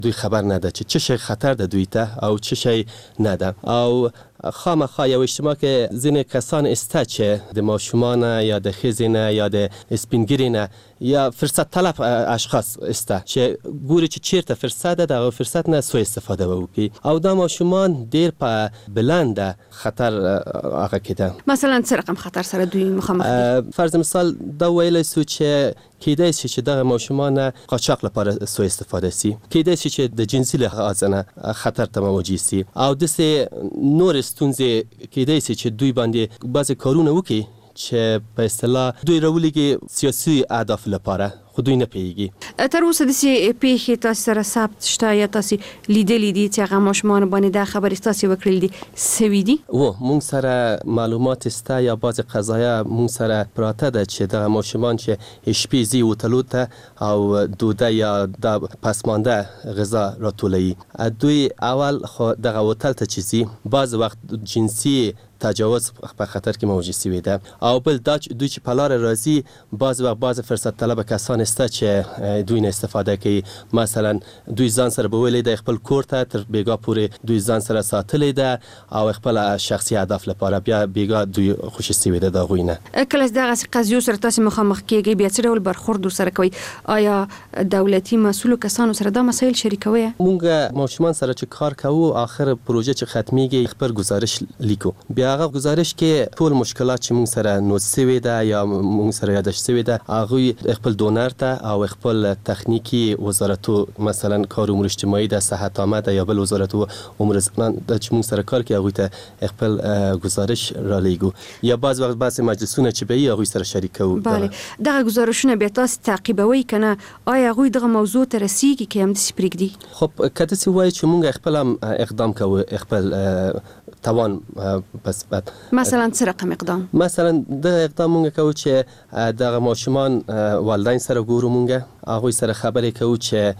دوی خبر نه ده چې چه شی خطر ده دوی ته او چه شی نه ده. او خامخا یو اجتماع کې ځینې کسان استه چې د ماشومان یا د ښځې نه یا د سپینګیري نه یا فرصت طلب اشخاص استه چې ګوري چې چیرته فرصت ده دغه فرصت نه سوء استفاده وکړي او دا ماشومان ډیر په بلنده خطر هغه کې ده. مثلا څه رقم خطر سره دوی مخامخ دي؟ فرض مثال دا ویلی سو چې کیدای شي چې دغه ماشومان قاچاق لپاره سوء استفاده سي، کیدای شي چې د جنسي لحاظ نه خطر ته مواجه سي او داسې نور ستونزې کیدای شي چې دوی باندې بعضې کارونه وکړي چې په اصطلاح دوی راولېږي سیاسي اهداف لپاره خو دوی نه پوهېږي. تر اوسه داسې پیښې تاسو سره ثبت شته یا تاسو لیدلې دي چې هغه ماشومان باندې دا خبرې تاسو وکړل دي سوي دي؟ مونږ سره معلومات سته یا بعضې قضایه مونږ سره پراته ده چې دغه ماشومان چې شپې ځي وتلو ته او دوده یا د پسمانده غذا راټولوي، دوی اول خو دغه وتل ته چې ځي بعض وخت جنسي تجاوز په خطر کې مواجه شوي ده او بل دا دوی چې په لاره راځي بعض وخت بعض فرصت طلب کسان استه چې دوی نه استفاده کوي. مثلا دوی ځان سره بویلی د خپل کور ته تر بیګا پورې دوی ځان سره ساتلی ده او خپل شخصي هدف لپاره بیا بیګا دوی خوشي شوي ده د هغوی نه. کله چې دغسې قضیو سره تاسو مخامخ کیږئ بیا څه ډول برخورد ورسره کوئ؟ آیا دولتي مسؤلو کسانو سره دا مسایل شریکوئ؟ مونږ ماشومان سره چې کار کوو آخر پروژه چې ختمیږي خپل گزارش لیکو، بیا هغه گزارش کې ټول مشکلات چې مونږ سره نوٹ شوي ده یا مونږ سره یادداشت شوي ده هغوی خپل دونر ته او خپل تخنیکی وزارتو مثلا کار امور اجتماعي ده، صحت عامه ده یا بل وزارتو امور زنان ده چې مونږ سره کار کوي هغوی ته خپل گزارش را لیږو یا بعض وخت بعضې مجلسونه چې به وي هغوی سره شریکوو. بله، دغه گزارشونه بیا تاسو تعقیبوئ که نه؟ آیا هغوی دغه موضوع ته رسیږي که همداسې پرېږدي؟ خب که داسې وایي چې مونږ خپل هم اقدام کوو خپل توان پس بعد مثلا څه رقم اقدام؟ مثلا دغه اقدام مونږ کوو چې دغه ماشومان والدین سره ګورو، مونږ هغوی سره خبرې کوو چې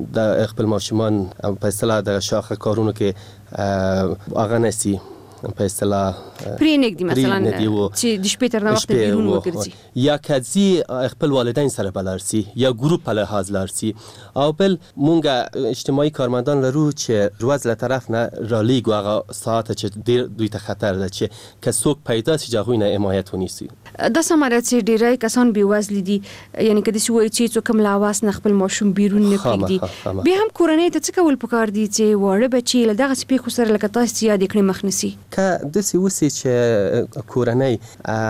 د خپل ماشومان په اصطلاح د شاخه کارونو کې هغه نسي په اصطلاح پرېنږدي مثلا چې د شپې تر ناوخته بیرون وګرځي یا که ځي خپل والدین سره به لاړ سي یا ګروپ په لحاظ لاړ سي. او بل مونږ اجتماعي کارمندان لرو چې ورځ له طرف نه رالیږو هغه ساعته چې ډېر دوی ته خطر ده چې که څوک پیدا سي چې هغوی نه حمایت ونیسي. دا سمه چې ډېری کسان بېوزلي دي، یعنې که داسې وایي چې څوک هم له هوس نه خپل ماشوم بیرون نه پرېږدي، بیا هم کورنۍ ته څه کول پکار دي چې واړه بچي له دغسې پیښو سره لکه تاسو یاد یې کړې مخ نیسي؟ که داسې وسي چې کورنۍ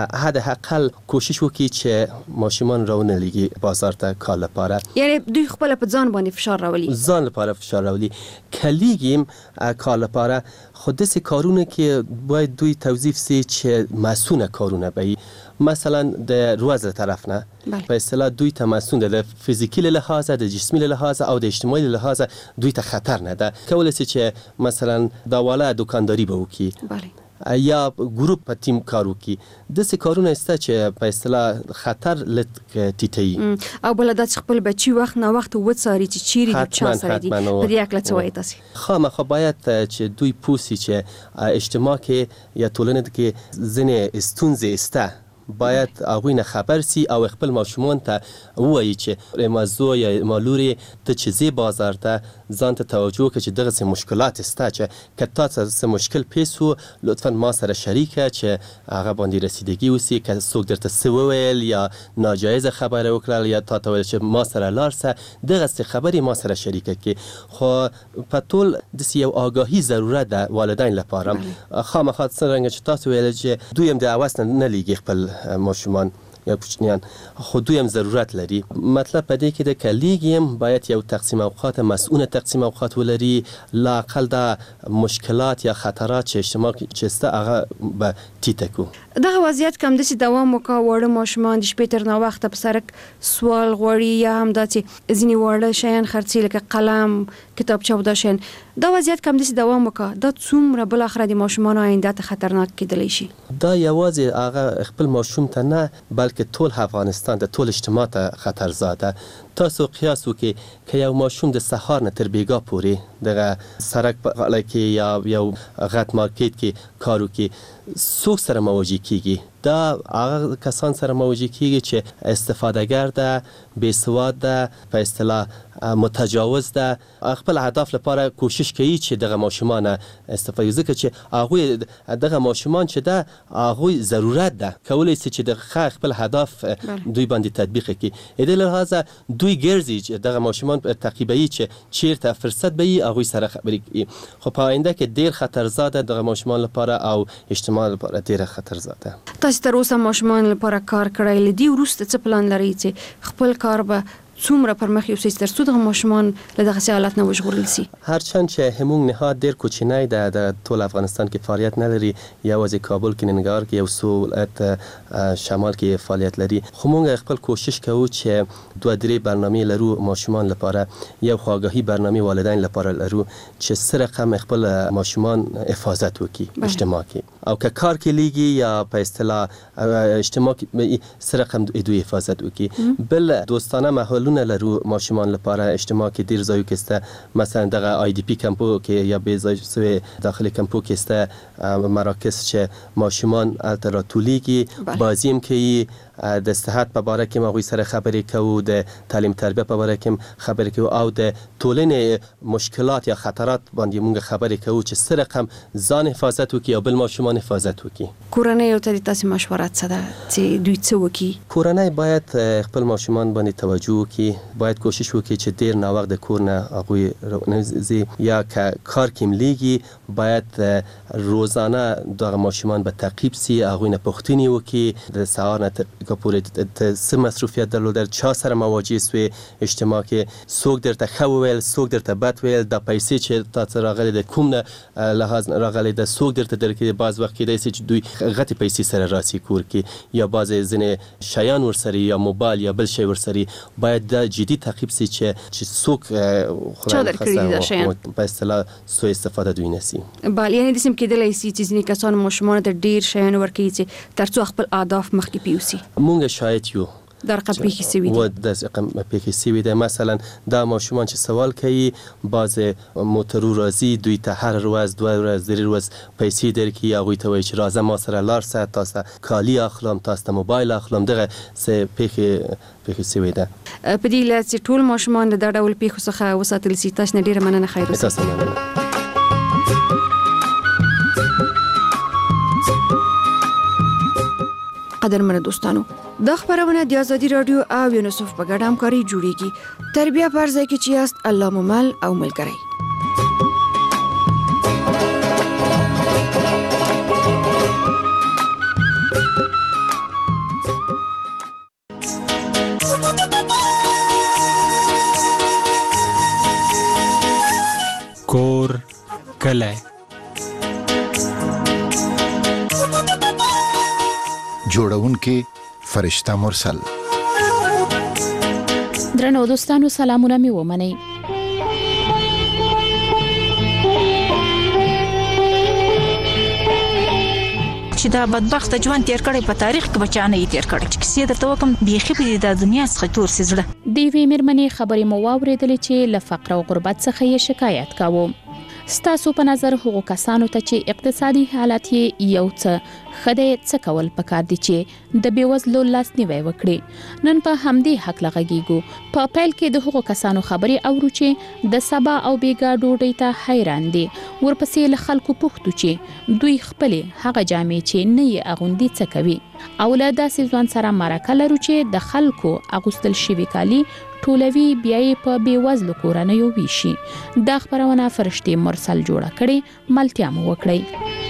حداقل کوشش وکړي چې ماشومان راونه لیږي بازار ته کار لپاره، یعنې دوی خپله په ځان باندې فشار راولي، ځان لپاره فشار راولي. که لیږیم کار لپاره خو داسې کارونه کې باید دوی توظیف سي چې مسونه کارونه به مثلا د ورځ له طرف نه په اصطلاح دوی ته مسون ده، د فیزیکی له لحاظه د جسمي له لحاظه او د اجتماعي له لحاظه دوی ته خطر نه ده. کولی سي چې مثلا دا والا دکانداري به وکړي یا ګروپ په ټیم کار وکړي. داسې کارونه استه چې په اصطلاح خطر لږ ټیټوي. او بله دا چې خپل بچي وخت نه وخت وڅاري چې چیرې د چا سره دي. په دې هکله څه وایي تاسې؟ خامخا باید چې دوی پوه سي چې اجتماع کې یا ټولنه کې ځینې ستونزې استه، باید هغوی نه خبر سي او خپل ماشومان ته ووایي چې موضوع یا مالوري ته چې ځې بازار ته ځان ته توجه وکړه چې دغسې مشکلات سته چې که تا ته څه مشکل پیښ و لطفا ما سره شریکه چې هغه باندې رسیدګي وسي. که څوک درته څه وویل یا ناجایزه خبره وکړل یا تا ته ویل چې ما سره لاړ سه، دغسې خبرې ما سره شریکه کړي. خو په ټول داسې یو آګاهي ضرورت ده والدین لپاره. خامخا څرنګه چې تاسو ویل چې دوی هم د هوس نه لیږي خپل ماشومان یا کوچنیان، خو دوی هم ضرورت لري. مطلب په دې کې ده که لیږیم باید یو تقسیم اوقات مسئول تقسیم اوقات ولري، لااقل دا مشکلات یا خطرات چې اجتماع چې سته هغه به ټیټه کړو. دغه وضعیت که همداسې دوام وکړه، واړه ماشومان د شپې تر ناوخته په سړک سوال غواړي یا هم دا چې ځینې واړه شیان خرڅوي لکه قلم، کتابچه او دا شیان، دا وضعیت که همداسې دوام وکړه دا څومره بالاخره د ماشومانو آینده ته خطرناک کېدلی شي؟ دا یوازې هغه خپل ماشوم ته نه بلکې ټول افغانستان ته، ټول اجتماع ته خطر زاده. تاسو قیاس وکړئ که یو ماشوم د سهار نه تر بیګا پورې دغه سړک په غاړه کې یا یو غټ مارکیټ کې کار وکړي، څوک سره مواجه کیږي؟ دا هغه کسان سره مواجه کیږي چې استفادهګر ده، بې سواد ده، په اصطلاح متجاوز ده، خپل اهداف لپاره کوشش کوي چې دغه ماشومان استفاده، ځکه چې هغوی دغه ماشومان چې ده هغوی ضرورت ده کولی شي چې دغه خپل هدف دوی باندې تطبیق کړي. د لحاظه دوی ګرځي چې دغه ماشومان تعقیبوي چې چیرته فرصت به وي هغوی سره خبرې کوي. خو په آینده کې ډېر خطرزاده دغه ماشومان لپاره او اجتماع لپاره ډېره خطرزاده. تاسو تر اوسه ماشومان لپاره کار کړی، لدی وروسته څه پلان لرئ چې خپل کار به څومره پر مخ یوسئ ترڅو دغه ماشومان له دغسې حالت نه وژغورل سي؟ هرچند چې همون نهاد ډېر کوچنی ده، د ټول افغانستان کې فعالیت نه لري، یوازې کابل کې، ننګرهار کې، یو څو ولایت شمال کې فعالیت لري. خو موږ خپل کوشش کوو چې 2-3 برنامه لرو ماشومان لپاره، یو خواږهي برنامه والدین لپاره لرو چې څه رقم خپل ماشومان حفاظت وکړي اجتماع کې، او که کار کې لیږي یا په اصطلاح اجتماع کې څه رقم دوی حفاظت وکړي. بل دوستانه محل لرو ماشومان لپاره اجتماع کې ډیر ځایو کې است، مثلا دغه آی دی پی کمپو کې یا به ځای سوی داخلي کمپو کې است مراکز چې ماشومان الترا تولیږي، بازیم کوي، د صحت په اړه کې موږ سره خبرې کوو، د تعلیم تربیه په اړه کې خبرې کوو، او د ټولنې مشکلات یا خطرات باندې موږ خبرې کوو چې څه رقم ځان حفاظت وکړي او بل ماشومان حفاظت وکړي. کورنۍ او تاسو مشوره څه ده چې دوی څه وکړي؟ کورنۍ باید خپل ماشومان باندې توجه وکړي، باید کوشش وکړي چې ډیر نه وخت د کور نه هغوی راونوځي، یا که کار کې ملیږي باید روزانه دغه ماشومان به تعقیب سي، هغوی نه پوښتنې وکړي، د سهار نه که پورې څه مصروفیت درلوده، چا سره مواجه سوې اجتماع کې، څوک درته ښه وویل، څوک درته بد ویل، د پیسې چې تاسو راغلي د کوم نه لحاظ راغلي ده، څوک درته درکړي. بعض وخت کېدای شي چې دوی غټې پیسې سره راسي کور کې، یا بعضې ځینې شیان ورسره یا موبایل یا بل شی ورسره، باید دا جدي تعقیب سي چې څوک په اصطلاح سوء استفاده دوی نسي. بله، یعنې داسې هم کېدلی شي چې ځینې کسان ماشومانو ته ډېر شیان ورکوي چې ترڅو خپل اهداف مخکې پیوسي. مونږ شاید یو دا رقم پیښې سوي دي، و د رقم پیښې سوي دي. مثلا دا ماشومان چې سوال کوي، بعض موټرو راځي دوی ته هر ورځ 2 ورځ 3 ورځ پیسې درکړي، هغوی ته وایي چې راځه ما سره لاړ شه، تاسو کالي اخلم، تاسو ته موبایل اخلم. دغه څه پیښې سوي ده. په دې لحاظ چې ټول ماشومان د دا ډول پیښو څخه وساتل سي. تاسو نه ډېره مننه. خیر اوسئ. تاسو مننه. قدرمنو دوستانو، دا خبرونه د آزادي رادیو او یونیسف په ګډه همکاري جوړیږي. تربیه پر ځای کې چې یاست الله مو مل او ملګری. کور کلی جوړونکې فرشته مرسل. درنو دوستانو سلامونه مې ومنئ. چې دا بدبخت ژوند تیر کړي په تاریخ کې بچانه یې تیر کړي چې کیسې درته وکم بیخي په د دنیا څخه تور سزړه. دیوی مرمنې خبرې مو واورېدلې چې له فقر او غربت څخه یې شکایت کاوه. ستاسو په نظر هغو کسانو ته چې اقتصادي حالت یې یو څه خدای څه کول پکار دي چې د بیوزلو لاسنیوی وکړي؟ نن په همدې حق لغږیږو. په پیل کې د هغو کسانو خبرې اورو چې د سبا او بیګا ډوډۍ ته حیران دي. ورپسې له خلکو پوښتو چې دوی خپل هغه جامې چې نه یې اغوندي څه کوي، او له داسې ځوان سره مرکه لرو چې د خلکو اغوستل شوي کالي ټولوي بیا یې په بیوزلو کورنیو ویشي. دا خبرونه فرشتي مرسل جوړه کړې، ملتیا مو وکړئ.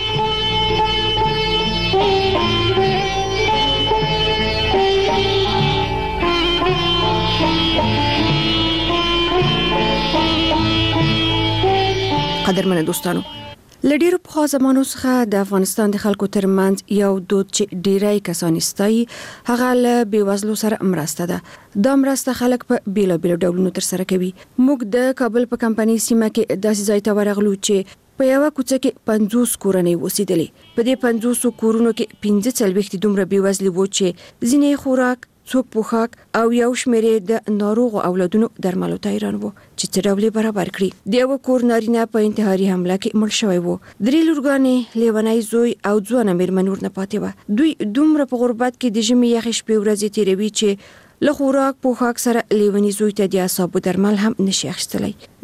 قدرمنو دوستانو، لډیرو په زمانو څخه د افغانستان د خلکو ترمنځ یو دود چې ډیری کسان استایي هغه له بیوزلو سره مرسته ده. دا مرسته خلک په بیلابیلو ډولونو تر سره کوي. موږ د کابل په کمپنی سیمه کې داسې ځای ته ورغلو چې په یو کوڅه کې 50 کورنۍ اوسېدلې. په دې 50 کورونو کې 45 دومره بیوزلي وو چې ځینې خوراک، څوک پوښاک او یو شمېر د ناروغ اولادونو درملو ته حیران وو چې څه ډول برابر کړي. د یو کور نارینه په انتحاري حمله کې مړ شوی وو. 3 لورګانې، لیونی زوی او ځوانه مېرمن ورنه پاتې وه. دوی دومره په غربت کې د ژمي یخې شپې ورځې تیروي چې له خوراک پوښاک سره لیونی زوی ته د اعصابو درمل هم نشي اخیستلی.